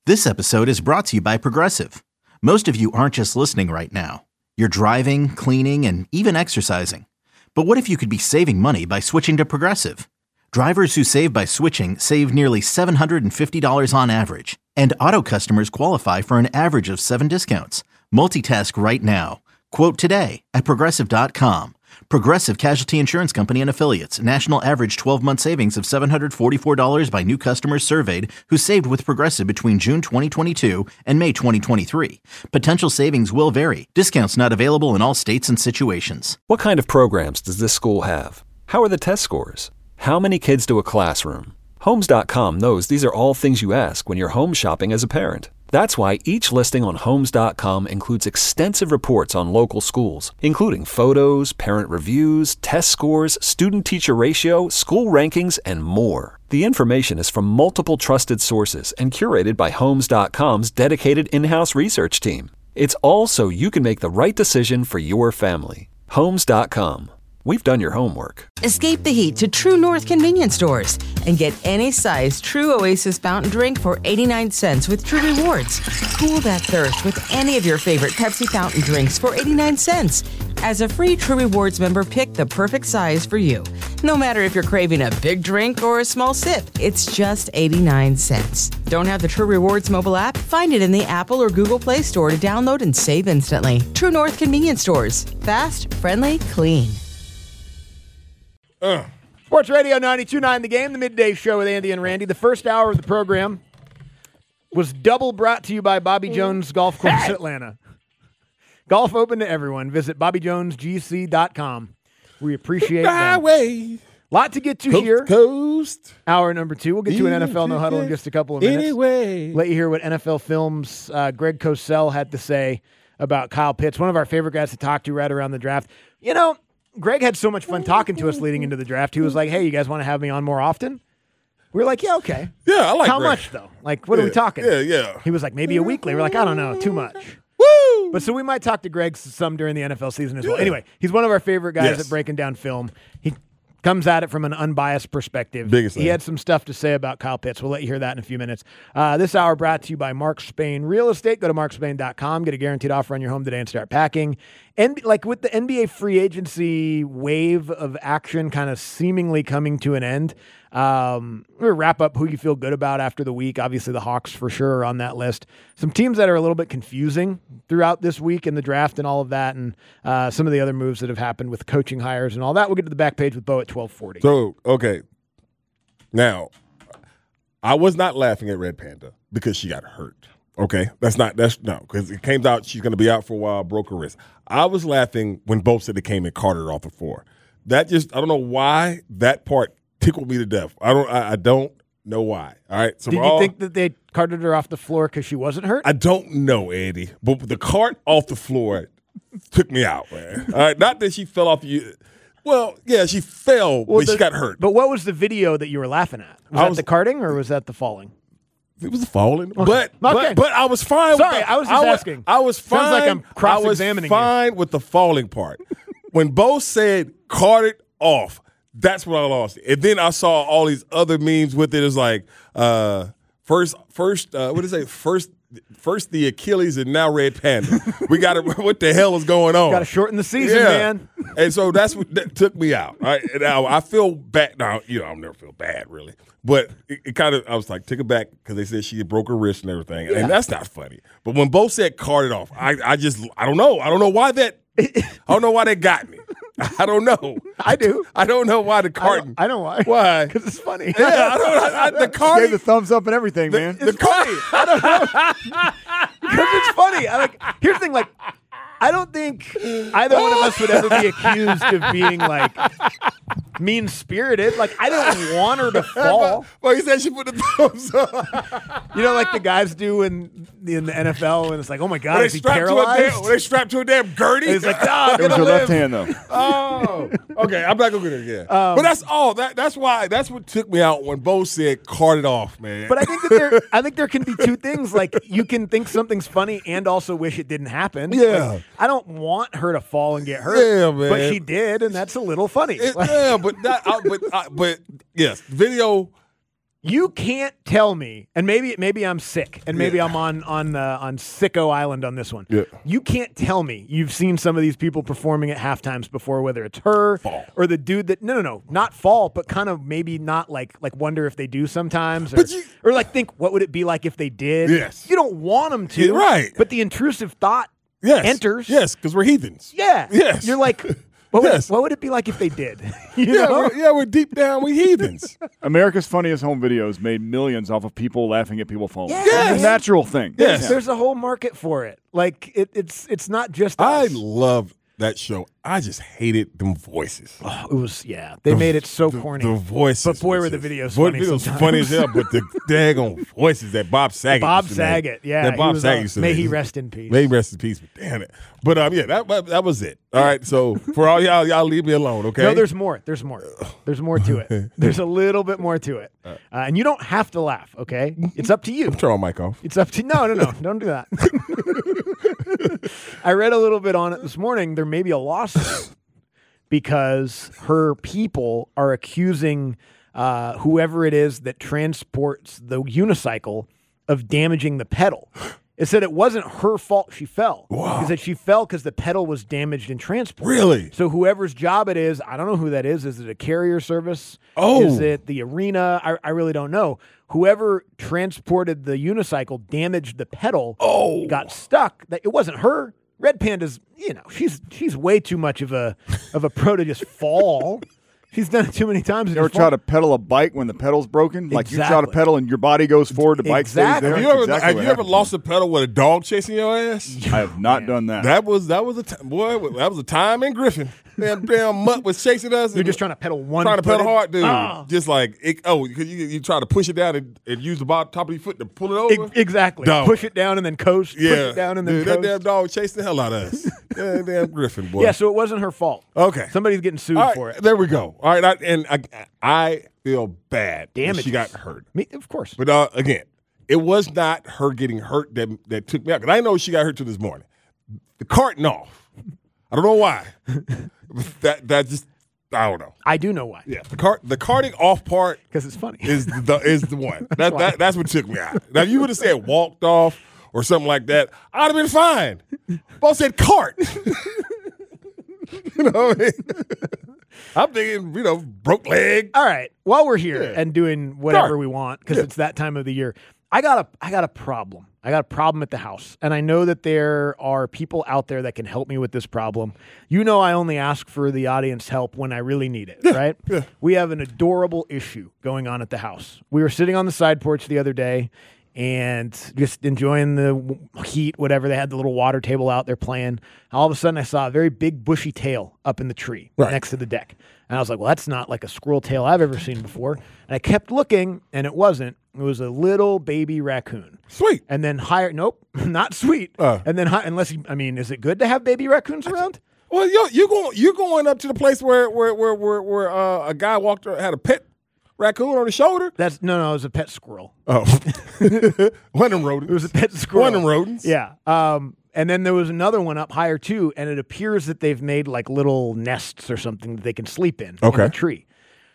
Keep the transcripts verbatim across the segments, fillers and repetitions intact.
This episode is brought to you by Progressive. Most of you aren't just listening right now. You're driving, cleaning, and even exercising. But what if you could be saving money by switching to Progressive? Drivers who save by switching save nearly seven hundred fifty dollars on average. And auto customers qualify for an average of seven discounts. Multitask right now. Quote today at Progressive dot com. Progressive Casualty Insurance Company and Affiliates. National average twelve-month savings of seven hundred forty-four dollars by new customers surveyed who saved with Progressive between June twenty twenty-two and May twenty twenty-three. Potential savings will vary. Discounts not available in all states and situations. What kind of programs does this school have? How are the test scores? How many kids do a classroom? Homes dot com knows these are all things you ask when you're home shopping as a parent. That's why each listing on Homes dot com includes extensive reports on local schools, including photos, parent reviews, test scores, student-teacher ratio, school rankings, and more. The information is from multiple trusted sources and curated by Homes dot com's dedicated in-house research team. It's all so you can make the right decision for your family. Homes dot com. We've done your homework. Escape the heat to True North convenience stores and get any size True Oasis fountain drink for eighty-nine cents with True Rewards. Cool that thirst with any of your favorite Pepsi fountain drinks for eighty-nine cents. As a free True Rewards member, pick the perfect size for you. No matter if you're craving a big drink or a small sip, it's just eighty-nine cents. Don't have the True Rewards mobile app? Find it in the Apple or Google Play Store to download and save instantly. True North convenience stores. Fast, friendly, clean. Uh. Sports Radio ninety-two point nine The Game, the midday show with Andy and Randy. The first hour of the program was double brought to you by Bobby Jones Golf Course hey. Atlanta. Golf open to everyone. Visit Bobby Jones G C dot com. We appreciate that. A lot to get to coast here. Coast. Hour number two. We'll get to an N F L No Huddle in just a couple of minutes. Anyway. Let you hear what N F L Films' uh, Greg Cosell had to say about Kyle Pitts, one of our favorite guys to talk to right around the draft. You know, Greg had so much fun talking to us leading into the draft. He was like, hey, you guys want to have me on more often? We were like, yeah, okay. Yeah, I like How Greg. much, though? Like, what yeah, are we talking? Yeah, yeah. He was like, maybe a weekly. We're like, I don't know, too much. Woo! But so we might talk to Greg some during the N F L season as well. Yeah. Anyway, he's one of our favorite guys yes. at breaking down film. He comes at it from an unbiased perspective. Biggest he thing. had some stuff to say about Kyle Pitts. We'll let you hear that in a few minutes. Uh, this hour brought to you by Mark Spain Real Estate. Go to mark spain dot com. Get a guaranteed offer on your home today and start packing. And like with the N B A free agency wave of action kind of seemingly coming to an end, um, we're going to wrap up who you feel good about after the week. Obviously, the Hawks for sure are on that list. Some teams that are a little bit confusing throughout this week in the draft and all of that, and uh, some of the other moves that have happened with coaching hires and all that. We'll get to the back page with Bo at twelve forty. So, okay. Now, I was not laughing at Red Panda because she got hurt. Okay? That's not, that's no, because it came out she's going to be out for a while, broke her wrist. I was laughing when both said they came and carted her off the floor. That just, I don't know why that part tickled me to death. I don't, I, I don't know why. All right? So Did you all, think that they carted her off the floor because she wasn't hurt? I don't know, Eddie. But the cart off the floor took me out, man. All right? Not that she fell off the, well, yeah, she fell, Well, but the, she got hurt. But what was the video that you were laughing at? Was I that was- the carting or was that the falling? It was falling, Okay. but, but Okay. but I was fine. Sorry, with the, I was just asking. I was fine. Sounds like I'm cross-examining you. I was fine with the falling part. When Bo said carted off, that's when I lost it. And then I saw all these other memes with it. It's like uh, first, first, uh, what did it say? First, first the Achilles and now Red Panda. We got to. What the hell is going on? Got to shorten the season, Yeah. man. And so that's what that took me out. Right? And now I feel bad. Now, you know, I'll never feel bad, really. But it, it kind of, I was like, took it back because they said she broke her wrist and everything. Yeah. And that's not funny. But when Bo said carted off, I, I just, I don't know. I don't know why that, I don't know why that got me. I don't know. I do. I don't know why the I carton. know, I know why. Why? Because it's funny. Yeah, I don't. I, the Gave carton. the thumbs up and everything, the, man. The It's carton. I don't know. Because it's funny. I like. Here's the thing. Like, I don't think either one of us would ever be accused of being like mean spirited. Like, I don't want her to fall. Well, he said she put the thumbs up. You know, like the guys do in in the N F L, and it's like, oh my god, When is they he strapped to a paralyzed? damn, when they strapped to a damn Gertie. And he's like, ah, It was gonna her live. left hand, though. Oh, okay. I'm not gonna get it again. Um, but that's all. That that's why. That's what took me out when Bo said "carted off," man. But I think that there, I think there can be two things. Like, you can think something's funny and also wish it didn't happen. Yeah. Like, I don't want her to fall and get hurt. Yeah, man. But she did, and that's a little funny. It- Like, yeah, but that. I, but I, but yes, video You can't tell me, and maybe maybe I'm sick, and maybe Yeah. I'm on on uh, on Sicko Island on this one. Yeah. You can't tell me you've seen some of these people performing at halftimes before, whether it's her Fall. or the dude that no no no not fall, but kind of maybe not like like wonder if they do sometimes, or, But you- or like think what would it be like if they did. Yes. You don't want them to, Yeah, right. But the intrusive thought Yes. enters. Yes, because we're heathens. Yeah. Yes. You're like, what would, Yes. what would it be like if they did? You Yeah, know? we're, yeah, we're deep down. We heathens. America's Funniest Home Videos made millions off of people laughing at people falling. Yes. It's a natural thing. Yes. Yeah. There's a whole market for it. Like it, it's it's not just I us. love that show. I just hated them voices. Oh, it was yeah. They made it so corny. The voices. But boy, was were the just- videos boy, funny the videos sometimes. funny as hell, but the daggone voices that Bob Saget Bob used to make. Saget, yeah. That he Bob was, Saget uh, used to may make. he rest in peace. May he rest in peace. But damn it. But um, yeah, that that, that was it. All right. So for all y'all, y'all leave me alone, okay? No, there's more. There's more. There's more to it. There's a little bit more to it, uh, and you don't have to laugh. Okay, it's up to you. Turn my mic off. It's up to no, no, no. Don't do that. I read a little bit on it this morning. There may be a lawsuit because her people are accusing uh, whoever it is that transports the unicycle of damaging the pedal. It said it wasn't her fault she fell. Wow. It said she fell because the pedal was damaged in transport. Really? So whoever's job it is, I don't know who that is. Is it a carrier service? Oh. Is it the arena? I, I really don't know. Whoever transported the unicycle damaged the pedal. Oh. Got stuck. That it wasn't her. Red Panda's, you know, she's she's way too much of a of a pro to just fall. She's done it too many times. You ever try to pedal a bike when the pedal's broken? Like you try to Exactly. pedal and your body goes forward, the bike Exactly. stays there. Have you ever That's exactly have what you ever happened. lost a pedal with a dog chasing your ass? I have not done that. That was that was a t- boy. That was a time in Griffin. Damn, damn mutt was chasing us. You're and just trying to pedal one. trying to pedal footed. hard, dude. Ah. Just like it, oh, because you, you try to push it down and, and use the bottom, top of your foot to pull it over. E- Exactly. Dog. Push it down and then coast. Yeah, Push it down and then dude, that coast. damn dog chased the hell out of us. yeah, damn Griffin boy. Yeah, so it wasn't her fault. Okay. Somebody's getting sued All right, for it. There we go. All right, I, and I, I feel bad. that Damages. She got hurt. Me, of course. But uh, again, it was not her getting hurt that that took me out. Because I know she got hurt till this morning. The carting off. I don't know why. that that just I don't know. I do know why. Yeah, the cart the carting off part Because it's funny. is the is the one. That, that that's what took me out. Now if you would have said walked off or something like that, I'd have been fine. Both said cart. You know what I mean? I'm thinking, you know, broke leg. All right. While we're here Yeah. and doing whatever Sure. we want, because Yeah. it's that time of the year, I got a I got a problem. I got a problem at the house. And I know that there are people out there that can help me with this problem. You know I only ask for the audience help when I really need it, right? yeah. We have an adorable issue going on at the house. We were sitting on the side porch the other day and just enjoying the w- heat, whatever. They had the little water table out there playing. All of a sudden, I saw a very big bushy tail up in the tree Right. next to the deck. And I was like, well, that's not like a squirrel tail I've ever seen before. And I kept looking, and it wasn't. It was a little baby raccoon. Sweet. And then higher, nope, not sweet. Uh. and then, hi- unless, you, I mean, is it good to have baby raccoons around? Well, you you going you going up to the place where where where where, where uh, a guy walked had a pet raccoon on his shoulder. That's no, no, it was a pet squirrel. Oh, one of them rodents. It was a pet squirrel. One of them rodents. Yeah. Um, and then there was another one up higher too, and it appears that they've made like little nests or something that they can sleep in in Okay. the tree.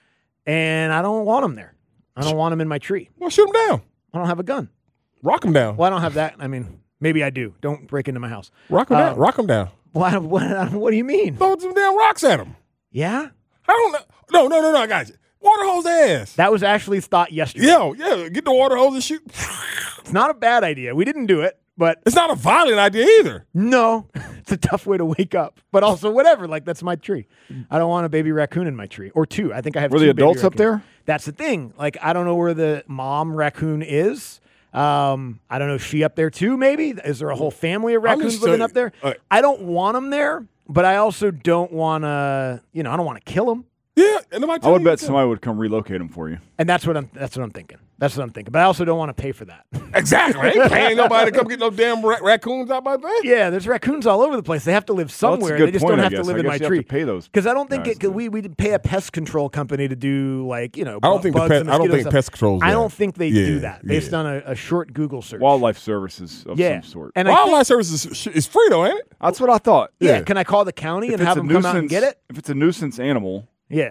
And I don't want them there. I don't want them in my tree. Well, shoot him down. I don't have a gun. Rock him down. Well, I don't have that. I mean, maybe I do. Don't break into my house. Rock him Uh, down. Rock him down. What, what, what do you mean? Throw some damn rocks at him. Yeah? I don't know. No, no, no, no. I got you. Water hose ass. That was actually thought yesterday. Yo, yeah. Get the water hose and shoot. It's not a bad idea. We didn't do it, but It's not a violent idea either. no, it's a tough way to wake up. But also, whatever. Like, that's my tree. I don't want a baby raccoon in my tree. Or two. I think I have Were two the baby adults up raccoons. there? That's the thing. Like, I don't know where the mom raccoon is. Um, I don't know if she up there too, maybe. Is there a whole family of I'm raccoons just living saying- up there? all right. I don't want them there, but I also don't want to, you know, I don't want to kill them. Yeah. And nobody I tell would you bet to- somebody would come relocate them for you. And that's what I'm that's what I'm thinking. That's what I'm thinking. But I also don't want to pay for that. Exactly. I ain't paying nobody to come get no damn ra- raccoons out my face. Yeah, there's raccoons all over the place. They have to live Well, that's a somewhere. good they just point, don't I have to guess. live I in guess my you have tree. to pay those Because I don't think guys it, to- we we pay a pest control company to do like you know. I don't bu- think the bugs pet- and I don't mosquitoes think stuff. pest control's I there. don't think they Yeah, do that based yeah. on a, a short Google search. Wildlife services of yeah, some sort. and I think, Wildlife services is free though, ain't it? That's what I thought. yeah, yeah. can I call the county If and it's have a them come out and nuisance- get it? If it's a nuisance animal, Yeah.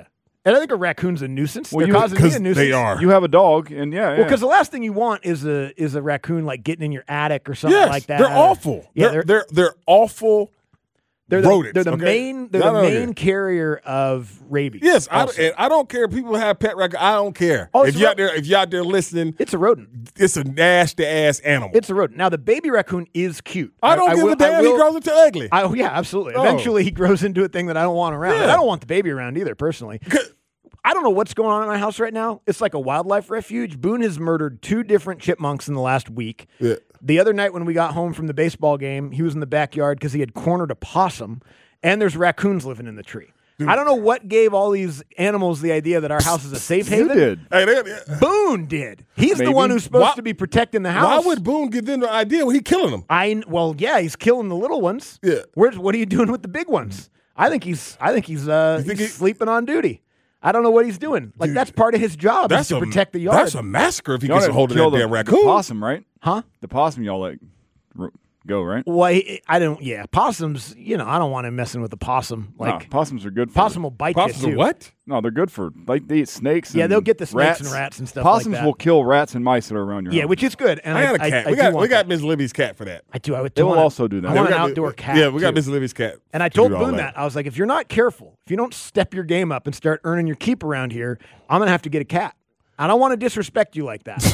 And I think a raccoon's a nuisance. Well, They're you- causing me a 'cause nuisance. they are. You have a dog, and yeah, Well, yeah. because the last thing you want is a is a raccoon like getting in your attic or something Yes, like that. they're Or- awful. Yeah, they're, they're they're awful. They're the, rodents, they're the okay? main they're I the don't main care. carrier of rabies. Yes, I, also. and I don't care. People have pet raccoons. I don't care. Oh, if it's you a- out there, if you out there listening, It's a rodent. it's a nasty ass animal. It's a rodent. Now the baby raccoon is cute. I don't give will- a damn. I will- he grows into ugly. I, oh, yeah, absolutely. Oh. Eventually, he grows into a thing that I don't want around. Yeah. And I don't want the baby around either, personally. I don't know what's going on in my house right now. It's like a wildlife refuge. Boone has murdered two different chipmunks in the last week. Yeah. The other night when we got home from the baseball game, he was in the backyard because he had cornered a possum, and there's raccoons living in the tree. I don't know what gave all these animals the idea that our house is a safe you haven. did. Hey, they, they- Boone did. He's the Maybe. one who's supposed Why- to be protecting the why house. would Boone give them the idea when he killing them? I well, yeah, he's killing the little ones. Yeah. Where's what are you doing with the big ones? I think he's I think he's uh think he's he- sleeping on duty. I don't know what he's doing. Like Dude, that's part of his job is That's to a, protect the yard. That's a massacre if he Y'all gets a didn't hold of kill that the, damn the raccoon. possum, right? huh? The possum, y'all let r- go, right? Well, he, I don't. Yeah, possums. You know, I don't want him messing with the possum. Like no, possums are good for possum will bite Possums you are too. what? No, they're good for like they eat snakes. Yeah, and they'll get the snakes rats. and rats and stuff like Possums that. will kill rats and mice that are around your Yeah, house. which is good. And I I, got a I- cat. I we do got want we got that. Miss Libby's cat for that. I do. I would. They do will want- also do that. I Yeah, want we an got- outdoor cat. Yeah, we got too. Miss Libby's cat. And I to told do all Boone that. I was like, if you're not careful, if you don't step your game up and start earning your keep around here, I'm gonna have to get a cat. I don't want to disrespect you like that.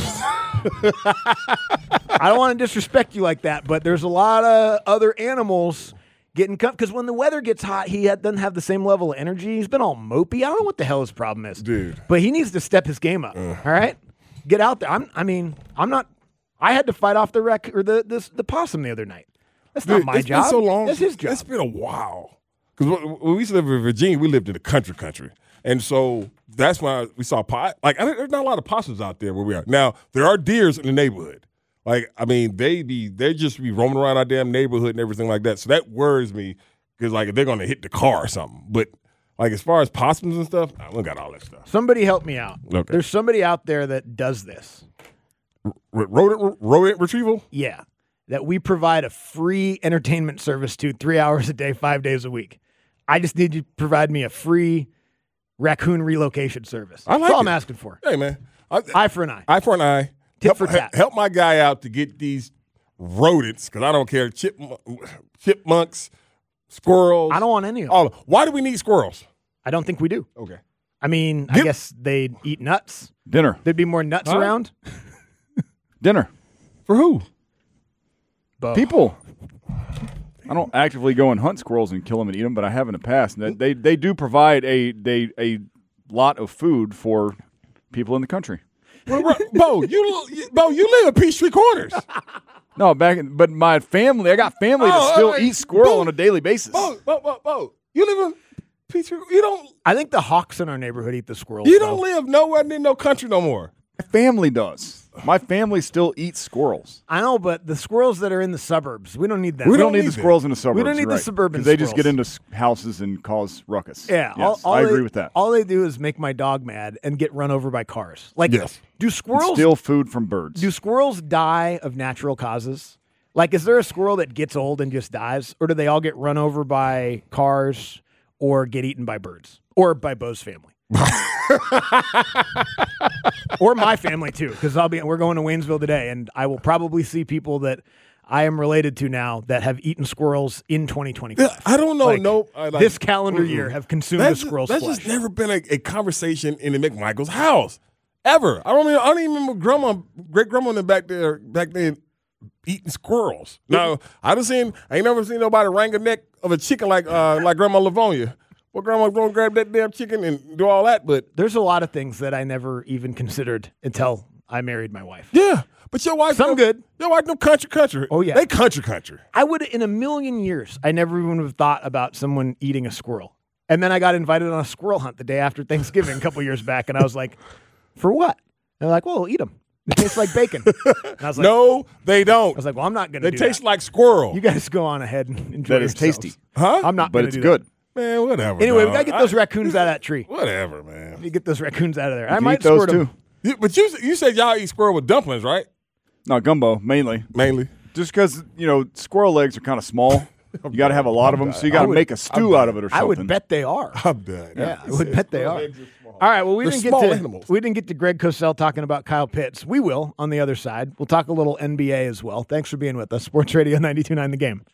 I don't want to disrespect you like that, but there's a lot of other animals getting cut because when the weather gets hot, he had, doesn't have the same level of energy. He's been all mopey. I don't know what the hell his problem is, Dude. But he needs to step his game up. All right, get out there. I'm. I mean, I'm not. I had to fight off the wreck or the this, the possum the other night. That's not Dude, my it's job. been so long. That's his job. It's been a while. Because when we used to live in Virginia, we lived in the country country. And so that's why we saw pot. Like, I, there's not a lot of possums out there where we are. Now, there are deers in the neighborhood. Like, I mean, they be, they just be roaming around our damn neighborhood and everything like that. So that worries me because, like, if they're going to hit the car or something. But, like, as far as possums and stuff, I don't got all that stuff. Somebody help me out. Okay. There's somebody out there that does this. R- rodent, rodent retrieval? Yeah. That we provide a free entertainment service to three hours a day, five days a week. I just need you to provide me a free raccoon relocation service. I like That's all it. I'm asking for. Hey, man. I, Eye for an eye. Eye for an eye. Tit help, for tat. he- Help my guy out to get these rodents, because I don't care, chip, chipmunks, squirrels. I don't want any of them. All, why do we need squirrels? I don't think we do. Okay. I mean, I Give- guess they'd eat nuts. dinner, There'd be more nuts Huh? around. dinner. For who? Bo. People. I don't actively go and hunt squirrels and kill them and eat them, but I have in the past. And they they do provide a they a lot of food for people in the country. Well, Ro- Bo, you, you- Bo, you live in Peachtree Corners. No, back in, but my family, I got family Oh, that still uh, eat squirrel Bo- on a daily basis. Bo, Bo, Bo, Bo, you live in Peachtree. You don't. I think the hawks in our neighborhood eat the squirrels. You though. don't live nowhere near no country no more. My family does. My family still eats squirrels. I know, but the squirrels that are in the suburbs, we don't need them. We, We don't, don't need need the them. squirrels in the suburbs. We don't need you're the right. suburban 'Cause they just get squirrels. into s- houses and cause ruckus. Yeah, Yes, all, all I agree they, with that. All they do is make my dog mad and get run over by cars. Like, Yes. do squirrels Steal food from birds. do squirrels die of natural causes? Like, is there a squirrel that gets old and just dies, or do they all get run over by cars or get eaten by birds or by Bo's family? Or my family too, because I'll be. We're going to Waynesville today, and I will probably see people that I am related to now that have eaten squirrels in twenty twenty-five. Yeah, I don't know. Like, no, I, like, this calendar mm-mm. year have consumed That's, a squirrel's that's flesh. just never been a, a conversation in the McMichael's house ever. I don't even. I don't even remember grandma, great grandma in the back there back then eating squirrels. Now I done seen. I ain't never seen nobody wring a neck of a chicken like uh, like Grandma Livonia. Well, grandma's gonna grab that damn chicken and do all that, but There's a lot of things that I never even considered until I married my wife. yeah. But your wife, Some them- good. Your wife, them country, country. Oh, yeah. they country, country. I would, in a million years, I never even would have thought about someone eating a squirrel. And then I got invited on a squirrel hunt the day after Thanksgiving a couple years back, and I was like, "For what?" And they're like, "Well, eat them. They taste like bacon." And I was like, No, they I don't. was like, "Well, I'm not going to They do taste that. like squirrel. You guys go on ahead and enjoy That is yourselves. tasty. huh? I'm not but going it's to do good. that. Man, whatever. Anyway, we dog. got to get those I- raccoons out of that tree. Whatever, man. You get those raccoons out of there. I You might eat those squirt 'em. too. You, but you you said y'all eat squirrel with dumplings, right? No, gumbo mainly. Mainly. Just because, you know, squirrel legs are kind of small. You got to have a lot of them, so you got to make a stew out of it or something. I would bet they are. I'm done. Yeah, I would bet they are. All right, well, we They're didn't get small to animals. we didn't get to Greg Cosell talking about Kyle Pitts. We will on the other side. We'll talk a little N B A as well. Thanks for being with us. Sports Radio ninety-two point nine The Game.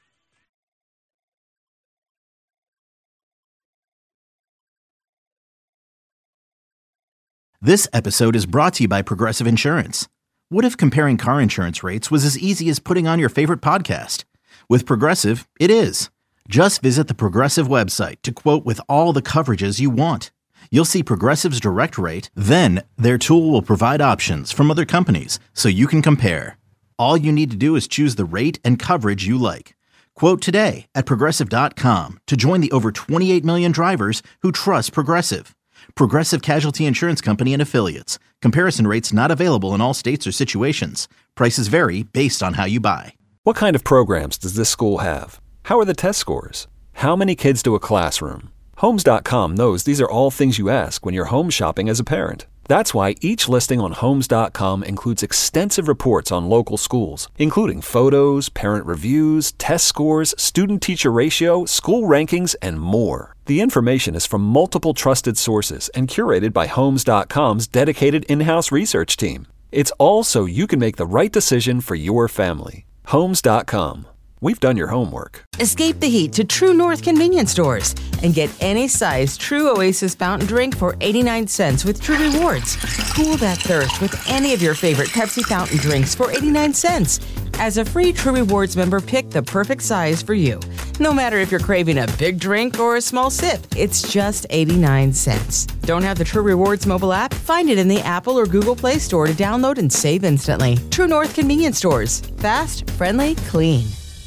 This episode is brought to you by Progressive Insurance. What if comparing car insurance rates was as easy as putting on your favorite podcast? With Progressive, it is. Just visit the Progressive website to quote with all the coverages you want. You'll see Progressive's direct rate, then their tool will provide options from other companies so you can compare. All you need to do is choose the rate and coverage you like. Quote today at Progressive dot com to join the over twenty-eight million drivers who trust Progressive. Progressive Casualty Insurance Company and Affiliates. Comparison rates not available in all states or situations. Prices vary based on how you buy. What kind of programs does this school have? How are the test scores? How many kids do a classroom? Homes dot com knows these are all things you ask when you're home shopping as a parent. That's why each listing on Homes dot com includes extensive reports on local schools, including photos, parent reviews, test scores, student-teacher ratio, school rankings, and more. The information is from multiple trusted sources and curated by Homes dot com's dedicated in-house research team. It's all so you can make the right decision for your family. Homes dot com. We've done your homework. Escape the heat to True North convenience stores and get any size True Oasis fountain drink for eighty-nine cents with True Rewards. Cool that thirst with any of your favorite Pepsi fountain drinks for eighty-nine cents. As a free True Rewards member, pick the perfect size for you. No matter if you're craving a big drink or a small sip, it's just eighty-nine cents. Don't have the True Rewards mobile app? Find it in the Apple or Google Play Store to download and save instantly. True North convenience stores. Fast, friendly, clean.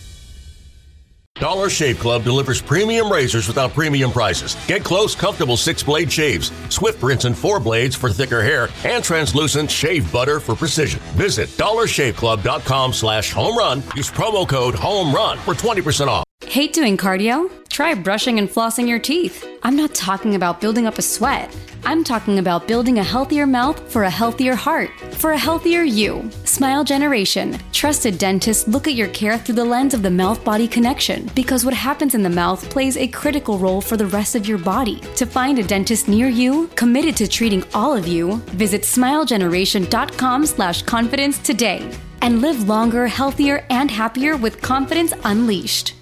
Dollar Shave Club delivers premium razors without premium prices. Get close, comfortable six-blade shaves, swift rinse and four blades for thicker hair, and translucent shave butter for precision. Visit dollar shave club dot com slash home run. Use promo code HOMERUN for twenty percent off. Hate doing cardio? Try brushing and flossing your teeth. I'm not talking about building up a sweat. I'm talking about building a healthier mouth for a healthier heart, for a healthier you. Smile Generation. Trusted dentists look at your care through the lens of the mouth-body connection, because what happens in the mouth plays a critical role for the rest of your body. To find a dentist near you, committed to treating all of you, visit smile generation dot com slash confidence today and live longer, healthier, and happier with confidence unleashed.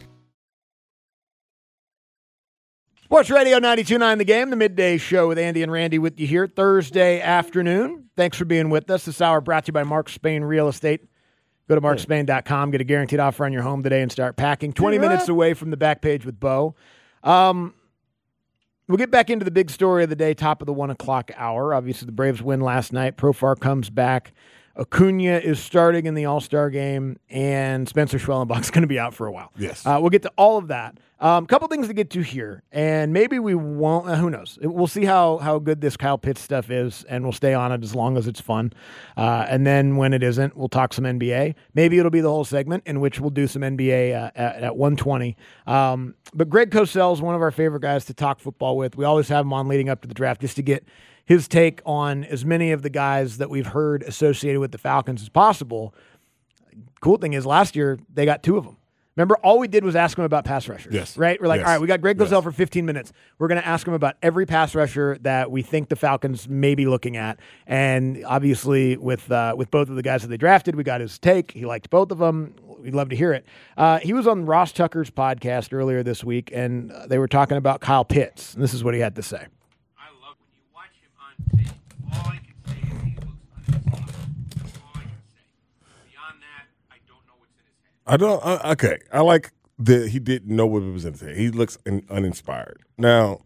Sports Radio ninety-two point nine The Game, the midday show with Andy and Randy with you here Thursday afternoon. Thanks for being with us. This hour brought to you by Mark Spain Real Estate. Go to mark spain dot com, get a guaranteed offer on your home today and start packing. twenty minutes away from the back page with Bo. Um, we'll get back into the big story of the day, top of the one o'clock hour. Obviously, the Braves win last night. Profar comes back. Acuna is starting in the All-Star game, and Spencer Schwellenbach's going to be out for a while. Yes. Uh, we'll get to all of that. A um, couple things to get to here, and maybe we won't. Uh, who knows? We'll see how how good this Kyle Pitts stuff is, and we'll stay on it as long as it's fun. Uh, and then when it isn't, we'll talk some N B A. Maybe it'll be the whole segment in which we'll do some N B A uh, at, at one twenty. Um, but Greg Cosell is one of our favorite guys to talk football with. We always have him on leading up to the draft just to get his take on as many of the guys that we've heard associated with the Falcons as possible. Cool thing is, last year they got two of them. Remember, all we did was ask him about pass rushers. Yes. Right? We're like, yes. all right, we got Greg Cosell yes. for fifteen minutes. We're going to ask him about every pass rusher that we think the Falcons may be looking at. And obviously, with uh, with both of the guys that they drafted, we got his take. He liked both of them. We'd love to hear it. Uh, he was on Ross Tucker's podcast earlier this week, and they were talking about Kyle Pitts. And this is what he had to say. I love when you watch him on tape. All I can say is he looks uninspired. That's all I can say. Beyond that, I don't know what's in his head. I don't. Uh, okay, I like that he didn't know what was in his head. He looks un- uninspired. Now,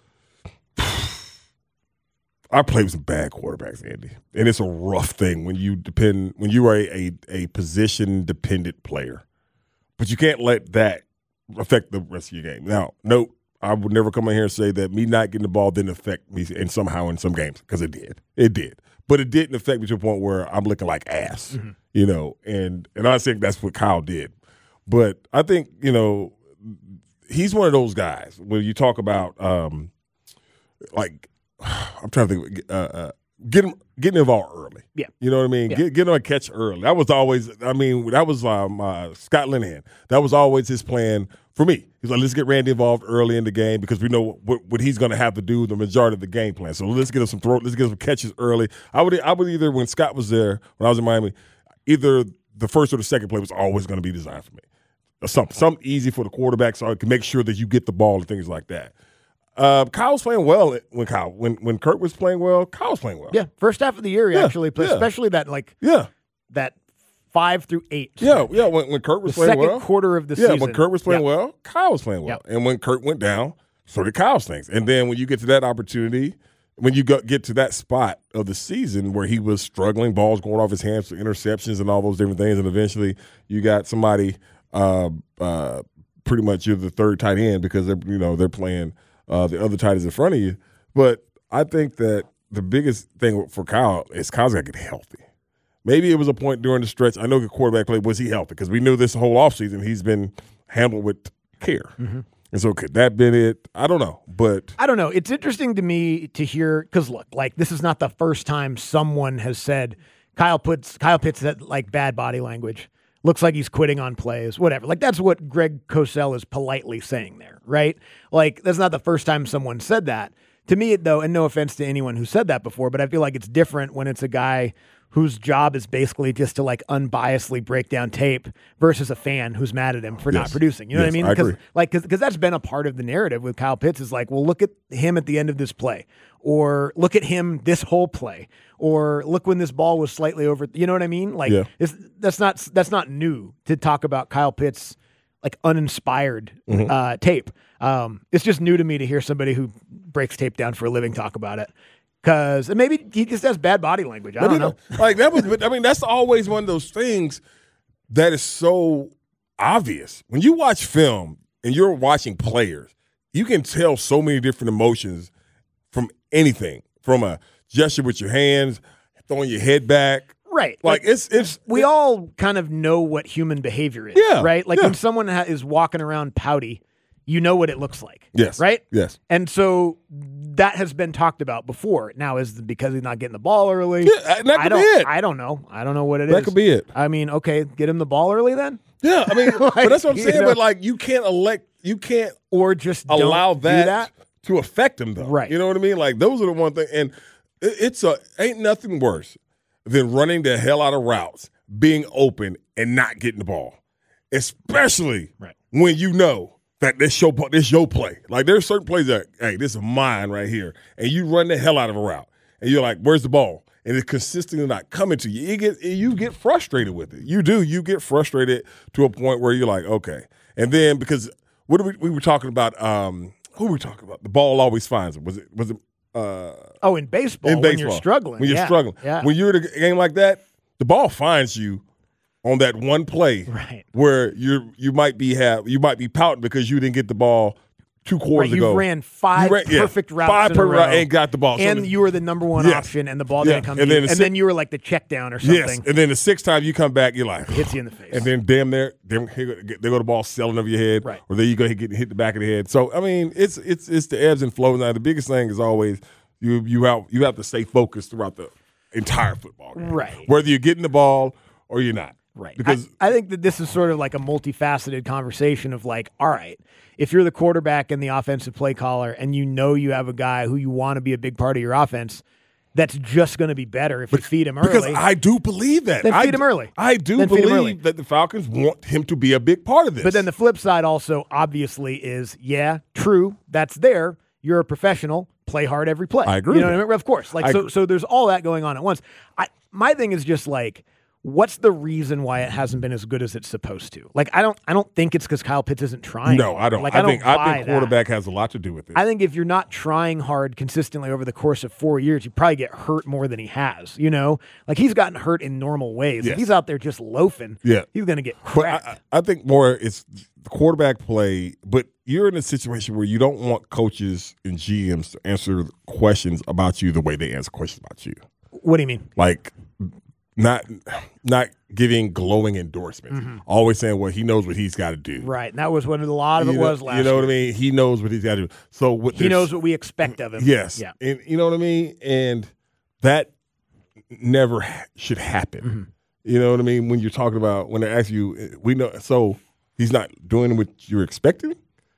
I played with some bad quarterbacks, Andy, and it's a rough thing when you depend when you are a, a, a position dependent player, but you can't let that affect the rest of your game. Now, no, I would never come in here and say that me not getting the ball didn't affect me and somehow in some games, because it did. It did. But it didn't affect me to a point where I'm looking like ass, mm-hmm. you know, and, and I think that's what Kyle did. But I think, you know, he's one of those guys when you talk about, um, like, I'm trying to think, uh, uh, get him getting involved early. Yeah. You know what I mean? Yeah. Get get him a catch early. That was always, I mean, that was um, uh, Scott Linehan. That was always his plan for me. He's like, let's get Randy involved early in the game because we know what, what he's going to have to do the majority of the game plan. So let's get him some throw, let's get him some catches early. I would I would either, when Scott was there, when I was in Miami, either the first or the second play was always going to be designed for me. Something, something easy for the quarterback so I can make sure that you get the ball and things like that. Uh, Kyle was playing well when Kyle when when Kurt was playing well. Kyle was playing well. Yeah, first half of the year he Yeah, actually played, yeah. especially that like Yeah. that five through eight. Yeah, yeah. When, when Kurt was The playing second well, quarter of the yeah, season. when Kurt was playing Yeah. well, Kyle was playing well, and when Kurt went down, so did Kyle's things. And then when you get to that opportunity, when you go, get to that spot of the season where he was struggling, balls going off his hands for interceptions and all those different things, and eventually you got somebody, uh, uh, pretty much you're the third tight end because they're you know they're playing. Uh, the other tight is in front of you. But I think that the biggest thing for Kyle is Kyle's got to get healthy. Maybe it was a point during the stretch. I know the quarterback play, was he healthy? Because we knew this whole offseason he's been handled with care. Mm-hmm. And so could that been it? I don't know. But I don't know. It's interesting to me to hear because look, like this is not the first time someone has said Kyle puts Kyle Pitts that like bad body language. Looks like he's quitting on plays, whatever. Like, that's what Greg Cosell is politely saying there, right? Like, that's not the first time someone said that. To me, though, and no offense to anyone who said that before, but I feel like it's different when it's a guy whose job is basically just to, like, unbiasedly break down tape versus a fan who's mad at him for Yes. not producing. You know Yes, what I mean? I Because, agree. like, because that's been a part of the narrative with Kyle Pitts is like, well, look at him at the end of this play, or look at him this whole play, or look when this ball was slightly over. You know what I mean? Like, Yeah. it's, that's not that's not new to talk about Kyle Pitts like uninspired Mm-hmm. uh, tape. Um, it's just new to me to hear somebody who breaks tape down for a living talk about it. Because and maybe he just has bad body language. I But don't you know. Like that was, but I mean, that's always one of those things that is so obvious. When you watch film and you're watching players, you can tell so many different emotions from anything, from a gesture with your hands, throwing your head back. Right. Like, it's it's we all kind of know what human behavior is. Yeah, Right. Like yeah. when someone ha- is walking around pouty, you know what it looks like. Yes. Right. Yes. And so that has been talked about before. Now, is it because he's not getting the ball early? Yeah, that could I be don't. it. I don't know. I don't know what it is. That could be it. I mean, okay, get him the ball early then, Yeah, I mean, but that's what I'm you saying. know. But like, you can't elect, you can't or just don't allow do that, that. to affect them, though. Right. You know what I mean? Like, those are the one thing, and it, it's a ain't nothing worse than running the hell out of routes, being open, and not getting the ball, especially Right. when you know that this your this your play. Like, there's certain plays that, hey, this is mine right here, and you run the hell out of a route, and you're like, where's the ball? And it's consistently not coming to you. You get you get frustrated with it. You do. You get frustrated to a point where you're like, okay. And then because what did we we were talking about? Um, who were we talking about? The ball always finds it. Was it was it? Uh, Oh, in baseball, in when baseball, you're struggling, when you're yeah. struggling, yeah. when you're in a game like that, the ball finds you on that one play, Right. where you you might be have you might be pouting because you didn't get the ball two Right, quarters you ago. ran five You ran- yeah, perfect routes five in a perfect row, routes and got the ball, So and the- you were the number one Yes. option, and the ball Yeah, didn't come and to you, then the and si- then you were like the check down or something. Yes, and then the sixth time you come back, you're like hits you in the face. and then damn there, damn, here go- there go the ball selling over your head, Right. or there you go hit, hit the back of the head. So I mean, it's it's it's the ebbs and flows. Now the biggest thing is always you you out you have to stay focused throughout the entire football game, Right. Whether you're getting the ball or you're not, Right. Because I, I think that this is sort of like a multifaceted conversation of like, all right, if you're the quarterback and the offensive play caller and you know you have a guy who you want to be a big part of your offense, that's just going to be better if you feed him early. Because I do believe that. Then I feed him do- early. I do Then feed him early. believe that the Falcons want him to be a big part of this. But then the flip side also obviously is, yeah, true, that's there. You're a professional. Play hard every play. I agree You know with what I mean? Of course. Like I so. agree. So there's all that going on at once. I my thing is just like, what's the reason why it hasn't been as good as it's supposed to? Like I don't I don't think it's because Kyle Pitts isn't trying. no, I don't. Like I, I, don't think I buy think that. quarterback has a lot to do with it. I think if you're not trying hard consistently over the course of four years, you probably get hurt more than he has. You know, like he's gotten hurt in normal ways. Yes. If he's out there just loafing, Yeah. he's gonna get But cracked. I, I think more it's the quarterback play, but you're in a situation where you don't want coaches and G Ms to answer questions about you the way they answer questions about you. What do you mean? Like not not giving glowing endorsements. Always saying, well, he knows what he's got to do. Right, and that was what a lot of You it know, was last you know year. what I mean? He knows what he's got to do. So what He there's- knows what we expect of him. Yes. Yeah. And you know what I mean? And that never ha- should happen. Mm-hmm. You know what I mean? When you're talking about, when they ask you, we know, so he's not doing what you're expecting?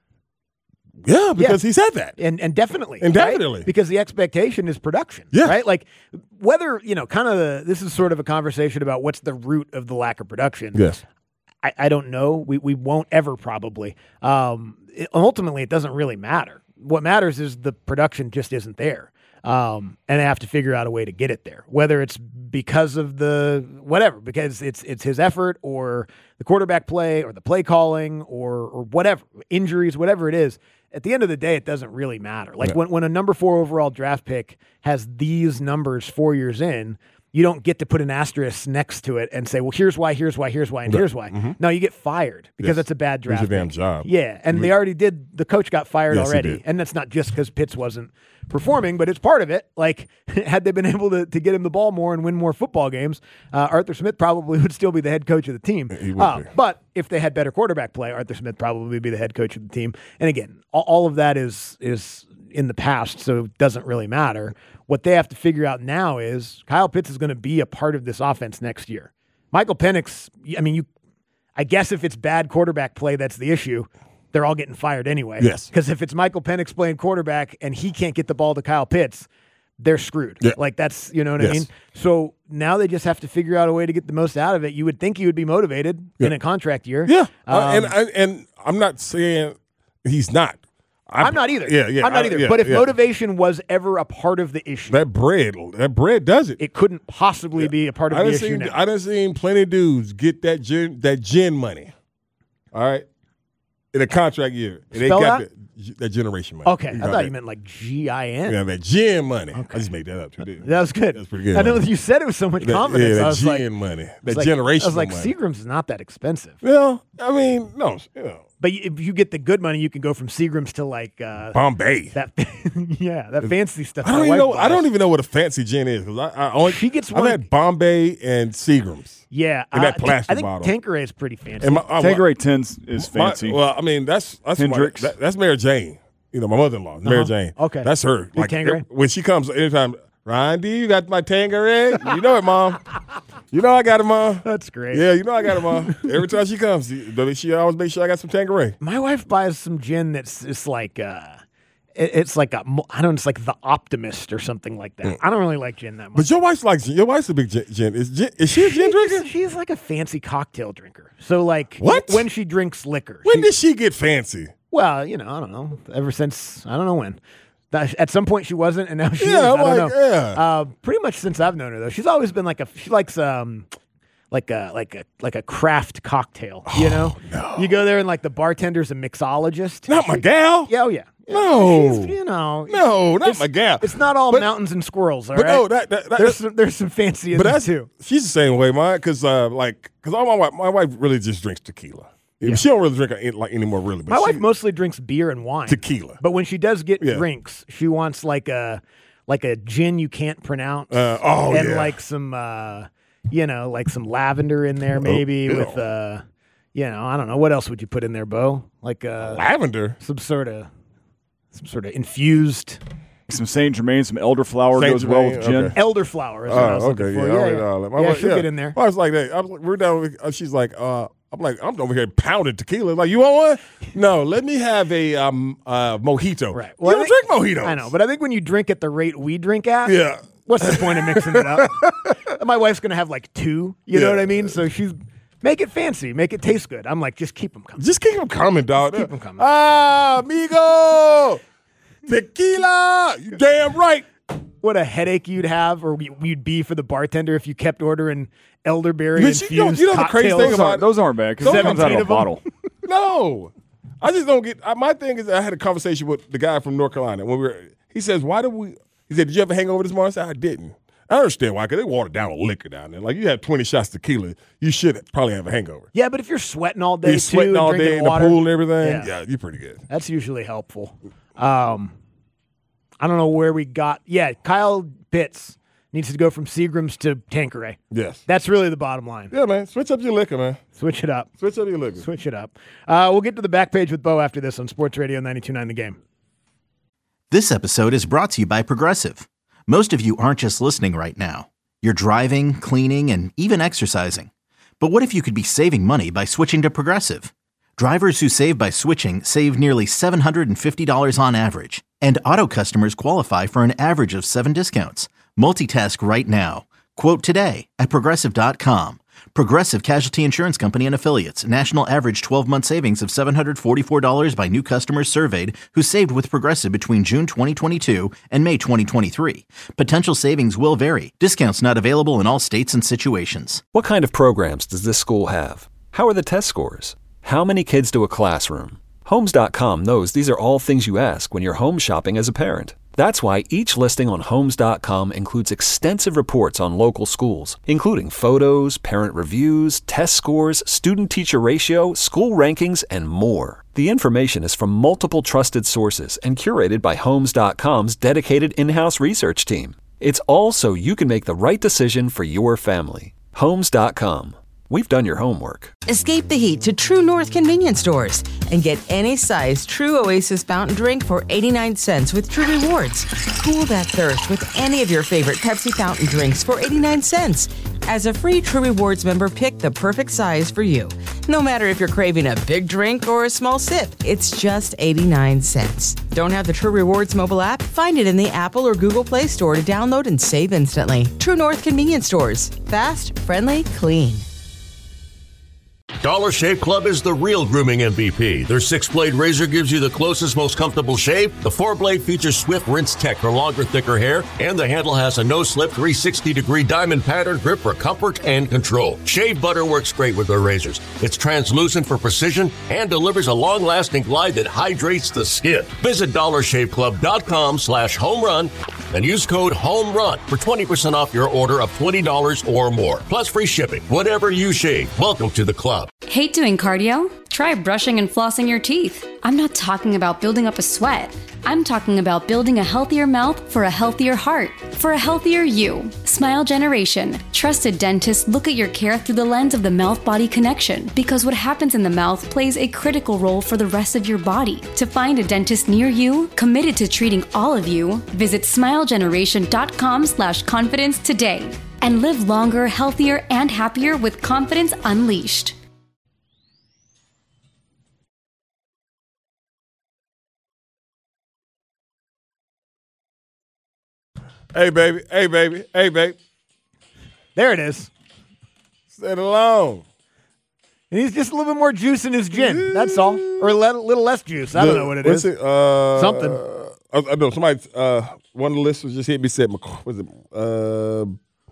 Yeah, because Yeah. he said that. And and definitely. And right? definitely. Because the expectation is production. Yeah. Right? Like whether, you know, kind of the, this is sort of a conversation about what's the root of the lack of production. Yes. I, I don't know. We we won't ever probably. Um, it, ultimately, it doesn't really matter. What matters is the production just isn't there. Um, and they have to figure out a way to get it there, whether it's because of the whatever, because it's it's his effort or the quarterback play or the play calling or or whatever, injuries, whatever it is. At the end of the day, it doesn't really matter. Like Yeah. when, when a number four overall draft pick has these numbers four years in, you don't get to put an asterisk next to it and say, well, here's why, here's why, here's why, and here's why. Mm-hmm. No, you get fired because Yes. it's a bad Lose draft your damn pick. job. Yeah, and they already did. The coach got fired Yes, he already. did. And that's not just because Pitts wasn't performing, but it's part of it. Like, had they been able to, to get him the ball more and win more football games, uh, Arthur Smith probably would still be the head coach of the team. He would Uh, be. but if they had better quarterback play, Arthur Smith probably would be the head coach of the team. And again, all, all of that is is in the past, so it doesn't really matter. What they have to figure out now is Kyle Pitts is going to be a part of this offense next year. Michael Penix, I mean, you. I guess if it's bad quarterback play, that's the issue. They're all getting fired anyway. Yes. Because if it's Michael Penix playing quarterback and he can't get the ball to Kyle Pitts, they're screwed. Yeah. Like that's, you know what I Yes. mean? So now they just have to figure out a way to get the most out of it. You would think he would be motivated Yeah. in a contract year. Yeah. Uh, Um, and, and and I'm not saying he's not. I, I'm not either. Yeah, yeah. I'm not I- either. yeah, but if yeah. motivation was ever a part of the issue, That bread, that bread does it. it couldn't possibly be a part of I the done issue seen, now. I done seen plenty of dudes get that gin, that gin money. All right, in a contract year, and they Spell got that? that, that generation money. Okay, I got thought that. you meant like G I N. Yeah, that gin money. I just made that up too. Didn't I? That was good. That's pretty good. I know that you said it with so much That- confidence. Yeah, that I was gin like, money. I was That like- generation I was like, money. Seagram's not that expensive. Well, I mean, no, you know, But if you get the good money, you can go from Seagram's to like uh, Bombay. that. yeah, that fancy stuff. I my don't even wife know. I buys. don't even know what a fancy gin is because I, I only She gets I've one- had Bombay and Seagram's. Yeah, in that uh, plastic I think bottle. Tanqueray is pretty fancy. And my, I, Tanqueray tens is my- fancy. well, I mean, that's that's my, Hendrix. that, that's Mary Jane. You know, my mother-in-law, Mary Uh-huh. Jane. Okay. That's her. Big Tanqueray? it- when she comes, anytime, Ryan D, you got my Tanqueray? You know it, Mom. You know I got it, Mom. That's great. Yeah, you know I got it, Mom. Every time she comes, she, she always make sure I got some Tanqueray. My wife buys some gin that's just like uh, it- it's like a mo- I don't know, it's like the Optimist or something like that. I don't really like gin that much. But your wife's like gin. Your wife's a big gin. gin. Is, gin, is she a gin She's- drinker? She's like a fancy cocktail drinker. So like What? when she drinks liquor. When she- did she get fancy? Well, you know, I don't know. Ever since I don't know when. That- At some point she wasn't, and now she Yeah, is. I I'm don't like, know. yeah. Uh, pretty much since I've known her, though, she's always been like a. She likes um, like a like a like a craft cocktail. You know, no. you go there and like the bartender's a mixologist. Not my She- gal. Yeah, oh yeah. Yeah. No. She's, you know, No, not it's, my gal. It's not all But- mountains and squirrels. All But right. no, that, that, that there's some, there's some fancy in but this that's too. She's the same way, mine. Because uh, like, because all my wife, my wife really just drinks tequila. She don't really drink it like anymore, really. But My she, wife mostly drinks beer and wine. Tequila. But when she does get Yeah. drinks, she wants like a like a gin you can't pronounce. Uh, oh, and yeah. like some uh, you know, like some lavender in there maybe ew. with uh you know, I don't know, what else would you put in there, Bo? Like uh lavender. some sort of some sort of infused Some Saint Germain, some elderflower Saint goes well with Germain, gin. okay. elderflower is what I was Oh, looking okay, for. yeah, Yeah, all right, yeah. all right. My Yeah, wife- she'll yeah. get in there. I was like that. I was like, we're down. With, uh, she's like, uh, I'm like, I'm over here pounding tequila. Like, you want one? No, let me have a um uh mojito. Right. you don't I think- drink mojitos. I know, but I think when you drink at the rate we drink at, Yeah. what's the point of mixing it up? My wife's gonna have like two. You know Yeah. what I mean? So she's make it fancy, make it taste good. I'm like, just keep them coming. Just keep them coming, dog. keep 'em coming. Ah, amigo, tequila. You damn right. What a headache you'd have, or you'd be for the bartender if you kept ordering elderberry But infused you know- you know the crazy cocktails. thing Those about- aren't, those aren't bad because it comes out seventeen of a of 'em. bottle. No, I just don't get. I, my thing is, I had a conversation with the guy from North Carolina when we were. He says, "Why did we?" He said, "Did you have a hangover this morning?" I said, "I didn't." I understand why, because they water down liquor down there. Like you have twenty shots of tequila, you should probably have a hangover. Yeah, but if you're sweating all day You're too, sweating and all drinking day in water, the pool and everything. Yeah. Yeah, you're pretty good. that's usually helpful. Um, I don't know where we got. Yeah, Kyle Pitts needs to go from Seagram's to Tanqueray. Yes. That's really the bottom line. Yeah, man. Switch up your liquor, man. Switch it up. Switch up your liquor. Switch it up. Uh, we'll get to the back page with Bo after this on Sports Radio ninety-two point nine The Game. This episode is brought to you by Progressive. Most of you aren't just listening right now. You're driving, cleaning, and even exercising. But what if you could be saving money by switching to Progressive? Drivers who save by switching save nearly seven hundred fifty dollars on average, and auto customers qualify for an average of seven discounts. Multitask right now. Quote today at Progressive dot com. Progressive Casualty Insurance Company and Affiliates. National average twelve-month savings of seven hundred forty-four dollars by new customers surveyed who saved with Progressive between June twenty twenty-two and May twenty twenty-three. Potential savings will vary. Discounts not available in all states and situations. What kind of programs does this school have? How are the test scores? How many kids do a classroom? Homes dot com knows these are all things you ask when you're home shopping as a parent. That's why each listing on Homes dot com includes extensive reports on local schools, including photos, parent reviews, test scores, student-teacher ratio, school rankings, and more. The information is from multiple trusted sources and curated by Homes dot com's dedicated in-house research team. It's all so you can make the right decision for your family. Homes dot com. We've done your homework. Escape the heat to True North convenience stores and get any size True Oasis fountain drink for eighty-nine cents with True Rewards. Cool that thirst with any of your favorite Pepsi fountain drinks for eighty-nine cents. As a free True Rewards member, pick the perfect size for you. No matter if you're craving a big drink or a small sip, it's just eighty-nine cents. Don't have the True Rewards mobile app? Find it in the Apple or Google Play Store to download and save instantly. True North convenience stores. Fast, friendly, clean. Dollar Shave Club is the real grooming M V P. Their six-blade razor gives you the closest, most comfortable shave. The four-blade features Swift Rinse Tech for longer, thicker hair. And the handle has a no-slip three sixty degree diamond pattern grip for comfort and control. Shave butter works great with their razors. It's translucent for precision and delivers a long-lasting glide that hydrates the skin. Visit dollar shave club dot com slash home run and use code HOMERUN for twenty percent off your order of twenty dollars or more. Plus free shipping. Whatever you shave, welcome to the club. Hate doing cardio? Try brushing and flossing your teeth. I'm not talking about building up a sweat. I'm talking about building a healthier mouth for a healthier heart, for a healthier you. Smile Generation. Trusted dentists look at your care through the lens of the mouth-body connection because what happens in the mouth plays a critical role for the rest of your body. To find a dentist near you, committed to treating all of you, visit smile generation dot com slash confidence today and live longer, healthier, and happier with confidence unleashed. Hey, baby. Hey, baby. Hey, baby. There it is. Set alone. And he's just a little bit more juice in his gin. That's all. Or a le- little less juice. I don't The- know what it what's is. It? Uh, Something. Uh, I know somebody. Uh, one of the listeners just hit me. Said, "Mc- "Was it uh,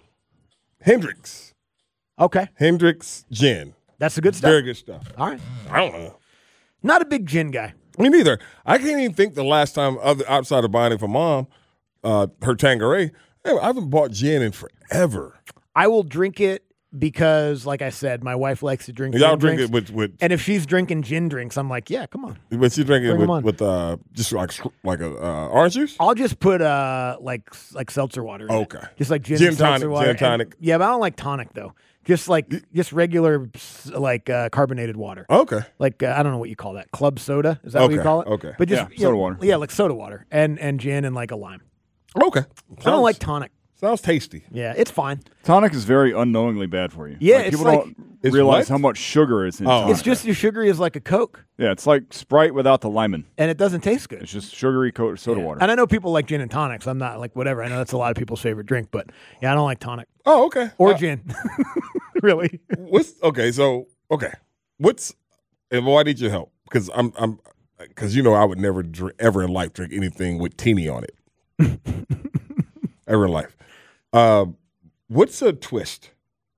Hendrix? Okay. Hendrix gin. That's the good stuff. Very good stuff. All right. I don't know. Not a big gin guy. Me neither. I can't even think the last time other outside of buying it for mom, uh, her Tanqueray. Hey, I haven't bought gin in forever. I will drink it because, like I said, my wife likes to drink Y'all gin drink drinks. it with with. And if she's drinking gin drinks, I'm like, yeah, come on. But you drink it Bring 'em with, on. with uh, just like like a uh, orange juice. I'll just put uh like like seltzer water in it. Okay. Just like gin, Gin and seltzer tonic, water. gin And- tonic. yeah, but I don't like tonic though. Just like just regular like uh, carbonated water. Okay. Like uh, I don't know what you call that. Club soda? Is that what you Okay, call it? okay. But just Yeah, soda water. Yeah, like soda water and and gin and like a lime. Okay. I don't Sounds- like tonic. Sounds tasty. Yeah, it's fine. Tonic is very unknowingly bad for you. Yeah, Like, it's people like- don't It's realize what? how much sugar is in Oh, tonic. It's just as sugary as like a Coke, Yeah, it's like Sprite without the lemon. and it doesn't taste good. It's just sugary co- soda Yeah. water. And I know people like gin and tonics. I'm not like whatever. I know that's a lot of people's favorite drink, but yeah, I don't like tonic Oh, okay. or Uh, gin. Really? What's okay? So okay, what's and why need your help? Because I'm I'm because you know I would never drink, ever in life drink anything with teeny on it. Ever in life. Um, what's a twist?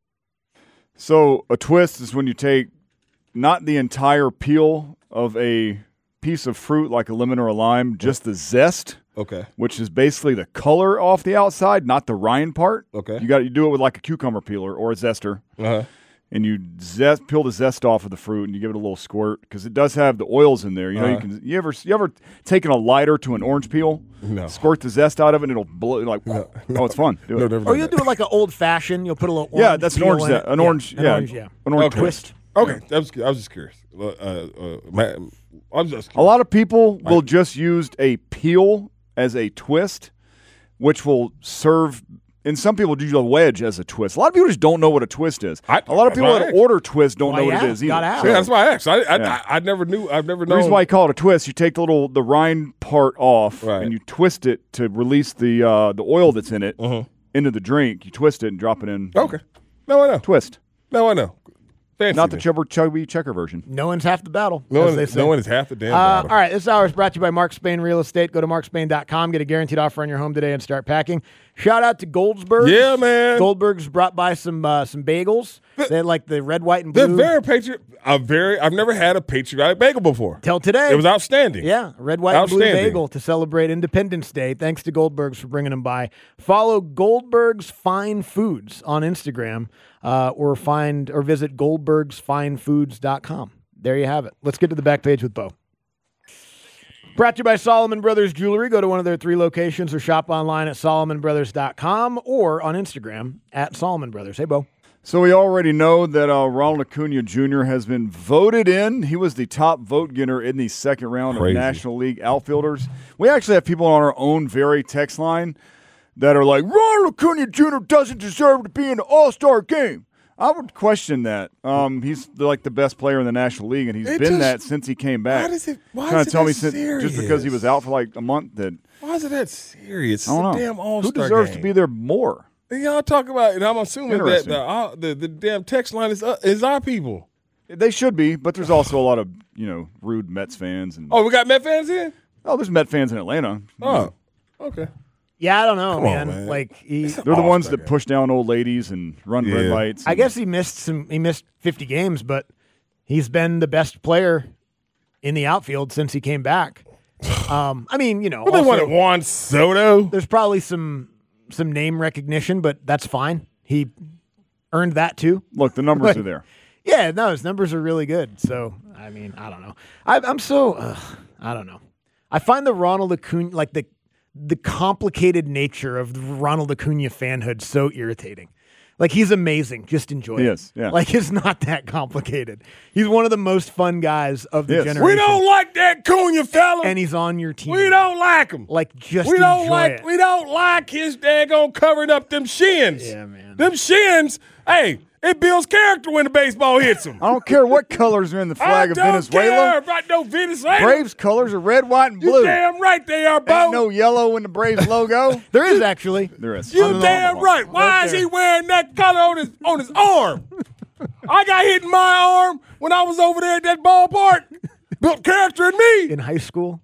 So a twist is when you take not the entire peel of a piece of fruit like a lemon or a lime, just the zest, Okay. which is basically the color off the outside, not the rind part. Okay. You got you do it with like a cucumber peeler or a zester, Uh-huh. and you zest peel the zest off of the fruit, and you give it a little squirt because it does have the oils in there. You know, you Uh-huh. can you ever you ever taken a lighter to an orange peel, No. squirt the zest out of it, and it'll blow like oh, it's fun. Do No, it. never Or done you'll that. do it like an old fashioned. You'll put a little orange Yeah, that's an peel orange in ze- it. an Yeah, orange- an yeah, orange, yeah. an orange Okay. twist. Okay, that was I was just curious. Uh, uh, man, I'm just A lot of people will just use a peel as a twist, which will serve. And some people do a wedge as a twist. A lot of people just don't know what a twist is. I- a lot of that's people why I that asked. order twist don't Why, know what yeah, it is either. gotta ask. Yeah, that's why I asked. I, I, Yeah. I, I never knew. I've never The known. reason why I call it a twist, you take the little the rind part off Right. and you twist it to release the uh, the oil that's in it Uh-huh. into the drink. You twist it and drop it in. Okay. No, I know. Twist. No, I know. Fancy Not the me. chubby, chubby checker version. No one's half the battle. No as one, they say. no one is half the damn Uh, battle. all right, this hour is brought to you by Mark Spain Real Estate. Go to mark spain dot com, get a guaranteed offer on your home today, and start packing. Shout out to Goldsberg. Yeah, man. Goldberg's brought by some uh, some bagels. They had like the red, white, and They're blue. very patriot. A very. I've never had a patriotic bagel before. Till today. It was outstanding. Yeah, red, white, and blue Outstanding. bagel to celebrate Independence Day. Thanks to Goldberg's for bringing them by. Follow Goldberg's Fine Foods on Instagram, uh, or find or visit goldbergs fine foods dot com. There you have it. Let's get to the back page with Bo. Brought to you by Solomon Brothers Jewelry. Go to one of their three locations or shop online at solomon brothers dot com or on Instagram at Solomon Brothers. Hey, Bo. So we already know that uh, Ronald Acuna Junior has been voted in. He was the top vote getter in the second round Crazy. of National League outfielders. We actually have people on our own very text line that are like, Ronald Acuna Junior doesn't deserve to be in the All-Star game. I would question that. Um, he's like the best player in the National League, and he's It been just- that since he came back. Why does it? Why Trying is to it tell that me since, just because he was serious? out for like a month that Why is it that serious? It's I don't a know. damn All Who Star deserves game. to be there more? And y'all talk about, and I'm assuming that Interesting. the, uh, the the damn text line is uh, is our people. They should be, but there's also a lot of you know rude Mets fans and Oh, we got Met fans in. oh, there's Met fans in Atlanta. Oh, okay. Yeah, I don't know, Come on, man. man. Like he, They're the All-Star ones that game. push down old ladies and run red Yeah. lights. I and- guess he missed some. He missed fifty games, but he's been the best player in the outfield since he came back. Um, I mean, you know, But they also, wanted Juan Soto. there's probably some some name recognition, but that's fine. He earned that too. look, the numbers Like- are there. Yeah, no, his numbers are really good. So, I mean, I don't know. I, I'm so, ugh, I don't know. I find the Ronald Acuna, like the the complicated nature of the Ronald Acuna fanhood so irritating. Like, he's amazing. Just enjoy He it. is, yeah. Like, it's not that complicated. He's one of the most fun guys of the Yes. generation. We don't like that Cunha fella. And he's on your team. we don't like him. Like, just we don't enjoy like. it. We don't like his daggone covering up them shins. Yeah, man. Them shins. Hey, it builds character when the baseball hits him. I don't care what colors are in the flag I of don't Venezuela. care about no Venezuela. Braves colors are red, white, and You blue. damn right they are, Bo. Ain't no yellow in the Braves logo. There is actually. There is. You On the- damn right. Why Right is there. he wearing that color on his on his arm? I got hit in my arm when I was over there at that ballpark. Built character in me. In high school.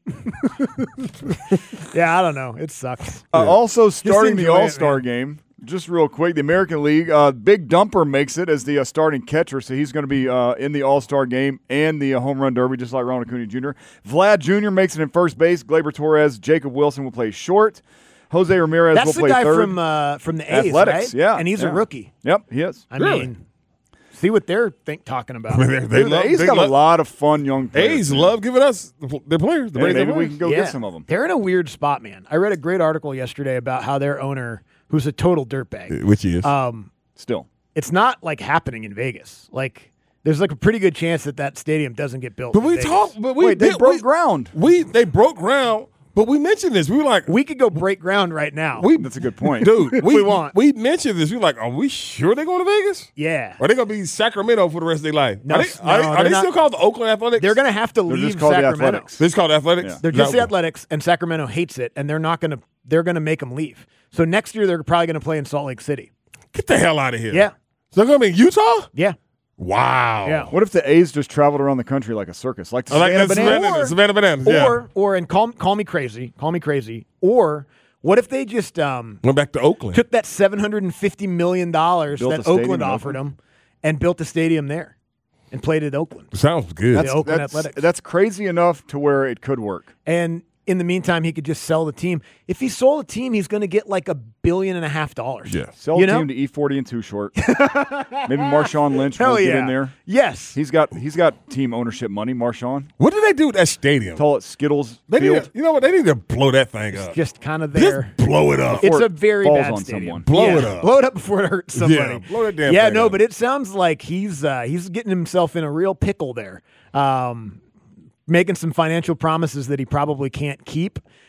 Yeah, I don't know. It sucks. Uh, also starting the enjoy it, All Star man. game. Just real quick, the American League, uh, Big Dumper makes it as the uh, starting catcher, so he's going to be uh, in the All-Star game and the uh, home run derby, just like Ronald Acuna Junior Vlad Junior makes it in first base. Gleyber Torres, Jacob Wilson will play short. Jose Ramirez That's will the play guy third. from uh, from the A's, Athletics, right? yeah. And he's yeah. a rookie. Yep, he is. I Really? mean, see what they're think talking about. They, they Dude, love, the A's they got love, a lot of fun young players. A's love giving us the- their players. The Hey, Braves maybe their we players. can go Yeah. get some of them. They're in a weird spot, man. I read a great article yesterday about how their owner, who's a total dirtbag, Which is. um, Still. it's not like happening in Vegas. Like, there's like a pretty good chance that that stadium doesn't get built. but in we Vegas. talk. But we Wait, they did- broke we, ground. We they broke ground. But we mentioned this. We were like, We could go break ground right now. we That's a good point. dude. If we, we want. We mentioned this. We were like, are we sure they're going to Vegas? yeah. Or are they going to be Sacramento for the rest of their life? No, are they, no, are they, are they're they not- still called the Oakland Athletics? They're going to have to They're leave just called the Sacramento. Athletics. This is called Athletics. Yeah. They're just No. the Athletics, and Sacramento hates it, and they're not going to. They're going to make them leave. So next year they're probably going to play in Salt Lake City. Get the hell out of here. Yeah, So they're going to be in Utah? yeah, Wow. yeah. What if the A's just traveled around the country like a circus? Like the I like Savannah that Bananas? Savannah, Or- Savannah Bananas. Yeah. Or or and call call me crazy, call me crazy. Or what if they just um, went back to Oakland. took that seven hundred and fifty million dollars Built that a stadium Oakland in offered Oakland? them and built a stadium there and played at Oakland? Sounds good. That's- Oakland that's, Athletics. that's crazy enough to where it could work. And in the meantime, he could just sell the team. If he sold the team, he's going to get like a billion and a half dollars. Yeah. Sell You the know? team to E forty and Too Short. Maybe Marshawn Lynch Hell will yeah. get in there. Yes. He's got he's got team ownership money. Marshawn, What did they do with that stadium? call it Skittles They need Field. to, you know what? They need to blow that thing up. Just kind of there. Just blow it up. It's Before a it very falls bad on stadium. someone. Blow Yeah, it up. Blow it up before it hurts somebody. Yeah, blow that damn Yeah, thing no, up. but it sounds like he's uh, he's getting himself in a real pickle there, um, making some financial promises that he probably can't keep.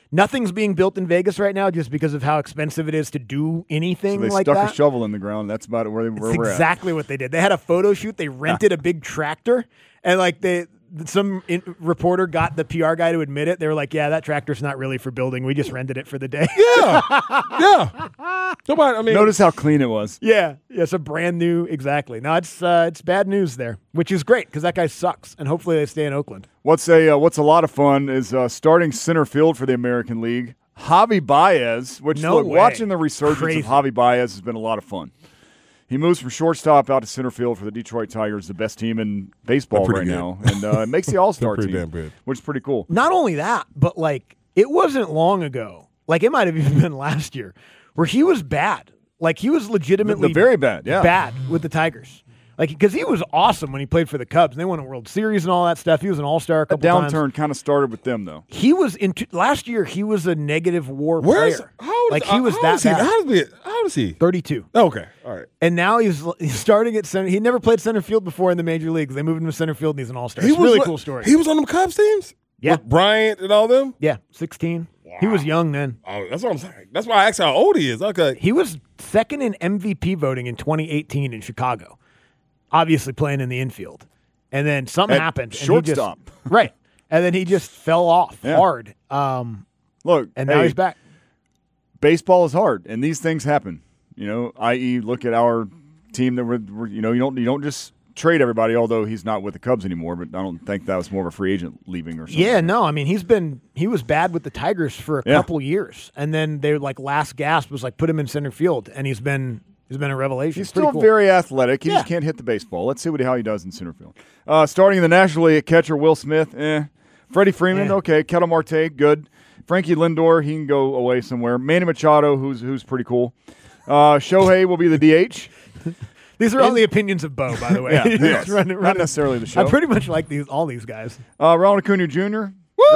Nothing's being built in Vegas right now just because of how expensive it is to do anything So they like stuck that. a shovel in the ground. That's about where, they, where That's we're exactly what they did. They had a photo shoot. They rented a big tractor, and like they, some in, reporter got the P R guy to admit it. They were like, "Yeah, that tractor's not really for building. We just rented it for the day." Yeah, yeah. Nobody. I mean, at. Notice how clean it was. yeah, yeah. It's a brand new. Exactly. No, it's uh, it's bad news there, which is great because that guy sucks, and hopefully they stay in Oakland. What's a uh, what's a lot of fun is uh, starting center field for the American League, Javi Baez. Which No look, way. watching the resurgence Crazy. of Javi Baez has been a lot of fun. He moves from shortstop out to center field for the Detroit Tigers, the best team in baseball They're right pretty now, and uh, it makes the All Star They're team, pretty damn good. which is pretty cool. Not only that, but like it wasn't long ago. Like it might have even been last year, where he was bad. Like he was legitimately The- the very bad, yeah. bad with the Tigers. Like because he was awesome when he played for the Cubs. And they won a World Series and all that stuff. He was an All Star a The couple times. downturn kind of started with them, though. He was in last year. He was a negative WAR where's player. how old like is, he was how that old is he? bad. How old is he? How old is he? thirty-two. Okay, all right. And now he's, he's starting at center. He never played center field before in the major leagues. They moved him to center field, and he's an All Star. He It's a was really what- cool story. He was on them Cubs teams. Yeah. With Bryant and all them. yeah, sixteen. He was young then. Oh, that's what I'm saying. That's why I asked how old he is. Okay. He was second in M V P voting in twenty eighteen in Chicago, obviously playing in the infield. And then something At happened. and he shortstop. just- right. And then he just fell off Yeah. hard. Um, Look, and now hey, he's back. baseball is hard, and these things happen. You know, that is, look at our team that we're, we're you know, you don't you don't just trade everybody. Although he's not with the Cubs anymore, but I don't think that was more of a free agent leaving or something. Yeah, no, I mean he's been he was bad with the Tigers for a Yeah. couple years, and then their like last gasp was like put him in center field, and he's been he's been a revelation. He's It's pretty still cool. very athletic. He Yeah. just can't hit the baseball. Let's see what how he does in center field. Uh, starting in the National League at catcher, Will Smith. Eh. Freddie Freeman. Eh. Okay. Ketel Marte. Good. Frankie Lindor. He can go away somewhere. Manny Machado, who's who's pretty cool. Uh, Shohei will be the D H. These are all the opinions of Bo, by the way. Yeah, Just yes. run it- Not run it. necessarily the show. I pretty much like these all these guys. Uh, Ronald Acuna Junior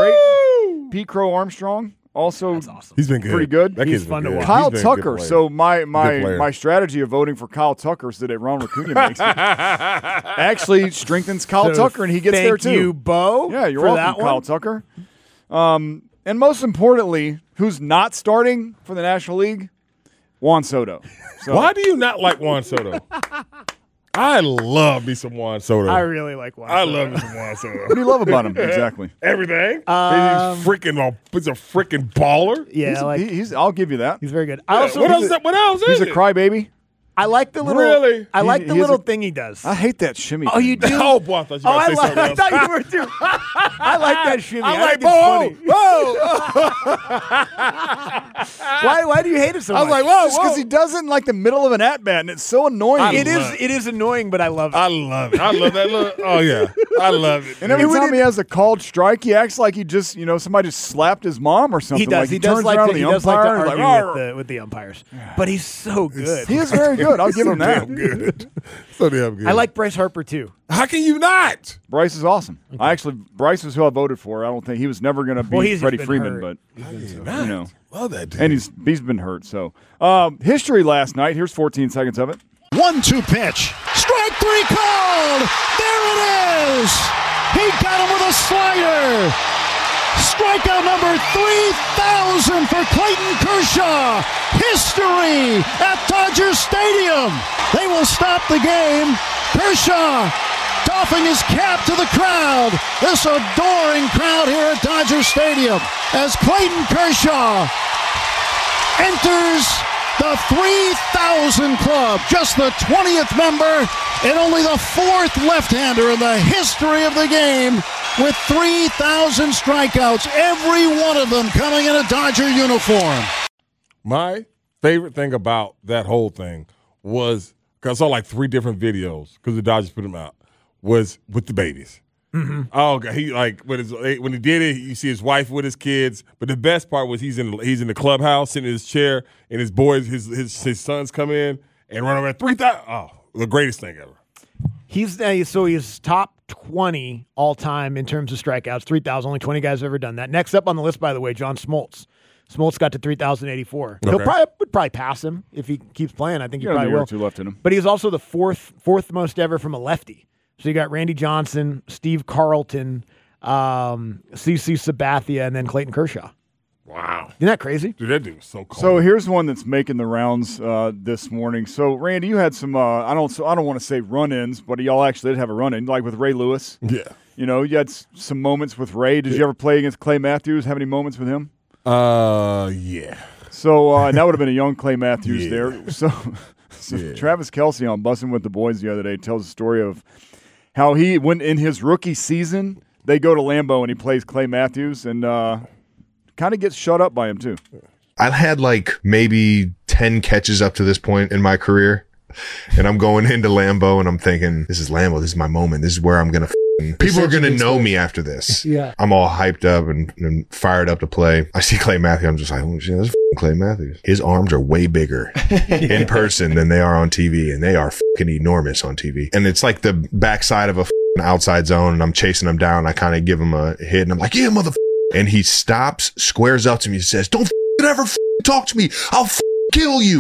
Great. Pete Crow Armstrong. Also That's awesome. He's been good. Pretty good. That He's kid's been fun to good. watch. Kyle He's been a good Tucker. player. So my Good my player. my strategy of voting for Kyle Tucker so that Ronald Acuna makes it actually strengthens Kyle So Tucker, and he gets thank there too. you, Bo. Yeah, you're for welcome, that Kyle one. Tucker. Um, and most importantly, who's not starting for the National League? Juan Soto. So, Why do you not like Juan Soto? I love me some Juan Soto. I really like Juan. I Soto. love me some Juan Soto. What do you love about him exactly? Everything. Um, he's freaking. a- He's a freaking baller. Yeah, he's, like he- he's. I'll give you that. he's very good. I also what else? What else is He's a it? crybaby. I like the little. Really? I He- like the he is little a- thing he does. I hate that shimmy. Oh, thing. you do? Oh, boy, I thought you Oh, were I, about to say like, something I else. thought you were too. I like that shimmy. I'm I like, think it's whoa, funny. whoa. Why? Why do you hate it so I much? was like, whoa, Just because whoa. he does it in like the middle of an at bat, and it's so annoying. I It is. love it. It is annoying, but I love it. I love it. I love that look. Oh yeah, I love it. And every He time would- he has a called strike, he acts like he just, you know, somebody just slapped his mom or something. he does. Like he, he, does turns like around to, to he the does like to umpire and argue he's like, with the with the umpires, but he's so good. he is very good. I'll give so him that. damn good. So damn good. I like Bryce Harper too. How can you not? Bryce is awesome. I actually, Bryce was who I voted for. I don't think he was never going to beat Well, he's just Freddie been Freeman, hurt. but you know, Love that dude. and he's he's been hurt. So, um, history last night. Here's fourteen seconds of it. One two pitch. Strike three called. There it is. He got him with a slider. Strikeout number three thousand for Clayton Kershaw. History at Dodger Stadium. They will stop the game. Kershaw doffing his cap to the crowd. This adoring crowd here at Dodger Stadium as Clayton Kershaw enters the three thousand club, just the twentieth member and only the fourth left-hander in the history of the game with three thousand strikeouts, every one of them coming in a Dodger uniform. My favorite thing about that whole thing was, because I saw like three different videos because the Dodgers put them out, was with the babies. Mm-hmm. Oh, God. He like when, his, when he did it, you see his wife with his kids. But the best part was he's in he's in the clubhouse sitting in his chair, and his boys, his his, his sons come in and run over three thousand. Oh, the greatest thing ever. He's uh, so he's top twenty all time in terms of strikeouts. Three thousand. Only twenty guys have ever done that. Next up on the list, by the way, John Smoltz. Smoltz got to three thousand eighty-four. He'll Okay. probably would probably pass him if he keeps playing. I think he Got a probably year or will. two left in him. But he's also the fourth fourth most ever from a lefty. So you got Randy Johnson, Steve Carlton, um, C C Sabathia, and then Clayton Kershaw. Wow. Isn't that crazy? Dude, that dude was so cold. So here's one that's making the rounds uh, this morning. So Randy, you had some. Uh, I don't. So I don't want to say run-ins, but y'all actually did have a run-in, like with Ray Lewis. Yeah. You know, you had s- some moments with Ray. Did you ever play against Clay Matthews? Have any moments with him? Uh, yeah. So uh, and that would have been a young Clay Matthews Yeah. there. So, so Yeah. Travis Kelce on Bussing with the Boys the other day tells a story of how he, when in his rookie season, they go to Lambeau and he plays Clay Matthews and uh, kind of gets shut up by him too. I've had like maybe ten catches up to this point in my career. And I'm going into Lambeau and I'm thinking, this is Lambeau. This is my moment. This is where I'm going to people are going to know me after this. Yeah. I'm all hyped up and, and fired up to play. I see Clay Matthews. I'm just like, oh shit, that's f***ing Clay Matthews. His arms are way bigger in person than they are on T V. And they are fucking enormous on T V. And it's like the backside of a f***ing outside zone and I'm chasing him down. I kind of give him a hit and I'm like, yeah, motherfucker. And he stops, squares up to me and says, don't f***ing ever f***ing talk to me. I'll f***ing kill you.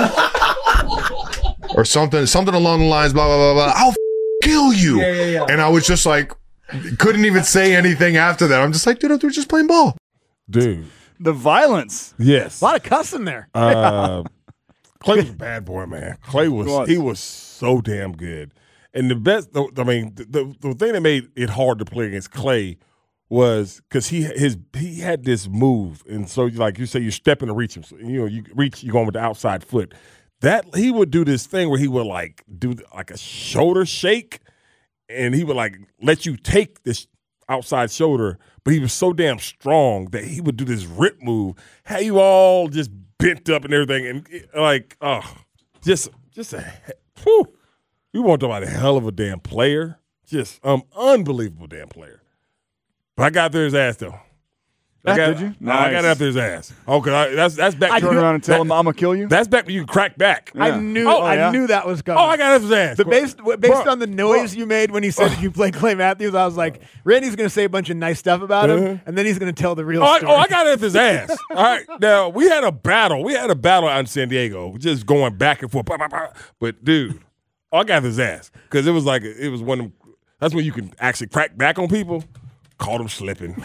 Or something, something along the lines, blah, blah, blah, blah. I'll f- kill you. Yeah, yeah, yeah. And I was just like, couldn't even say anything after that. I'm just like, dude, we're just playing ball. Dude. The violence. Yes. A lot of cussing there. Uh, Clay was a bad boy, man. Clay was, He was. he was so damn good. And the best, the, I mean, the, the the thing that made it hard to play against Clay was because he his he had this move, and so like you say, you're stepping to reach him. So, you know, you reach, you're going with the outside foot. That he would do this thing where he would like do like a shoulder shake, and he would like let you take this outside shoulder, but he was so damn strong that he would do this rip move, have you all just bent up and everything, and like, oh, just just a, whew, we want to talk about a hell of a damn player, just um unbelievable damn player. But I got there his ass though. I Ah, got, did you? No, I got Nice. after his ass. Okay, I, that's that's back. I Turn knew- around and tell that- him I'm gonna kill you. That's back when you can crack back. Yeah. I knew. Oh, I yeah? knew that was coming. Oh, I got after his ass. The based based Bro, on the noise you made when he said that you played Clay Matthews, I was like, Randy's going to say a bunch of nice stuff about him, Uh-huh. and then he's going to tell the real Oh I, story. oh, I got after his ass. All right, now we had a battle. We had a battle out in San Diego, just going back and forth. Bah, bah, bah. But dude, oh, I got after his ass because it was like it was one of them. That's when you can actually crack back on people. Caught him slipping.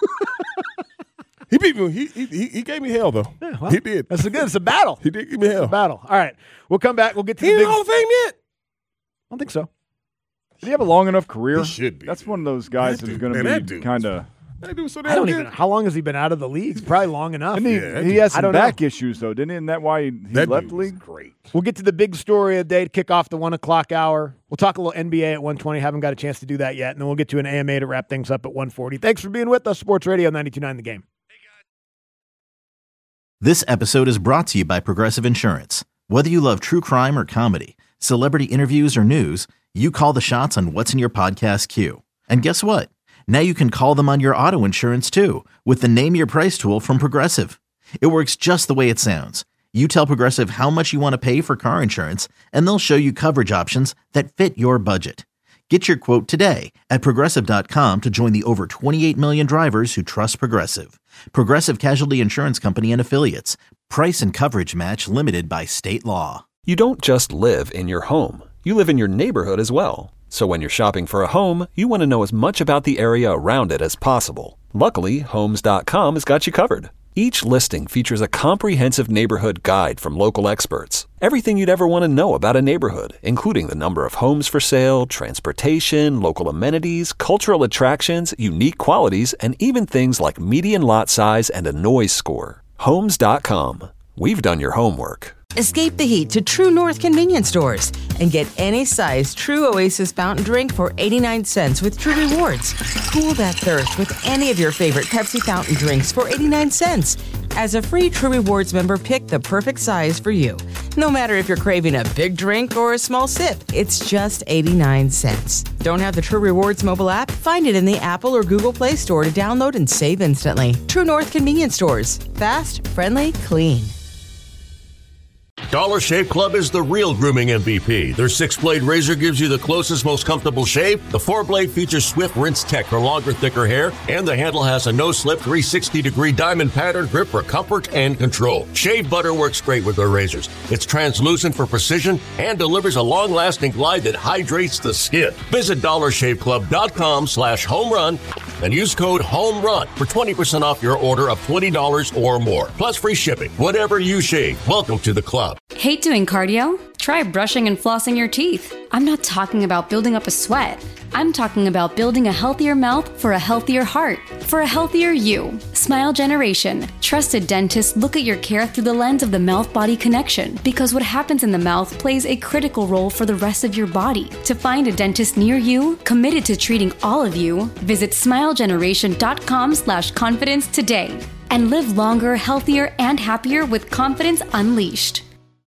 He beat me. He, he he gave me hell though. Yeah, well, he did. That's a good. It's a battle. He did give me hell. It's a battle. All right, we'll come back. We'll get to He the ain't big. Hall of Fame yet. I don't think so. Did he have a long enough career? He should be. That's one of those guys That that's dude- going man, that to dude be kind of. That dude was so damn I don't good. even. How long has he been out of the league? It's probably long enough. And he, Yeah, that he dude- has I some don't back know. issues though, didn't he? Isn't that why he, he That left dude the was league? great. We'll get to the big story of the day to kick off the one o'clock hour. We'll talk a little N B A at one twenty. Haven't got a chance to do that yet, and then we'll get to an A M A to wrap things up at one forty. Thanks for being with us, Sports Radio ninety-two point nine The Game. This episode is brought to you by Progressive Insurance. Whether you love true crime or comedy, celebrity interviews or news, you call the shots on what's in your podcast queue. And guess what? Now you can call them on your auto insurance too with the Name Your Price tool from Progressive. It works just the way it sounds. You tell Progressive how much you want to pay for car insurance, and they'll show you coverage options that fit your budget. Get your quote today at Progressive dot com to join the over twenty-eight million drivers who trust Progressive. Progressive Casualty Insurance Company and Affiliates. Price and coverage match limited by state law. You don't just live in your home. You live in your neighborhood as well. So when you're shopping for a home, you want to know as much about the area around it as possible. Luckily, Homes dot com has got you covered. Each listing features a comprehensive neighborhood guide from local experts. Everything you'd ever want to know about a neighborhood, including the number of homes for sale, transportation, local amenities, cultural attractions, unique qualities, and even things like median lot size and a noise score. Homes dot com. We've done your homework. Escape the heat to True North convenience stores and get any size True Oasis fountain drink for eighty-nine cents with True Rewards. Cool that thirst with any of your favorite Pepsi fountain drinks for eighty-nine cents. As a free True Rewards member, pick the perfect size for you. No matter if you're craving a big drink or a small sip, it's just eighty-nine cents. Don't have the True Rewards mobile app? Find it in the Apple or Google Play Store to download and save instantly. True North convenience stores. Fast, friendly, clean. Dollar Shave Club is the real grooming M V P. Their six-blade razor gives you the closest, most comfortable shave. The four-blade features Swift Rinse Tech for longer, thicker hair. And the handle has a no-slip three sixty degree diamond pattern grip for comfort and control. Shave butter works great with their razors. It's translucent for precision and delivers a long-lasting glide that hydrates the skin. Visit dollar shave club dot com slash home run and use code HOMERUN for twenty percent off your order of twenty dollars or more, plus free shipping. Whatever you shave, welcome to the club. Hate doing cardio? Try brushing and flossing your teeth. I'm not talking about building up a sweat. I'm talking about building a healthier mouth for a healthier heart, for a healthier you. Smile Generation. Trusted dentists look at your care through the lens of the mouth-body connection, because what happens in the mouth plays a critical role for the rest of your body. To find a dentist near you, committed to treating all of you, visit smilegeneration.com slash confidence today and live longer, healthier, and happier with confidence unleashed.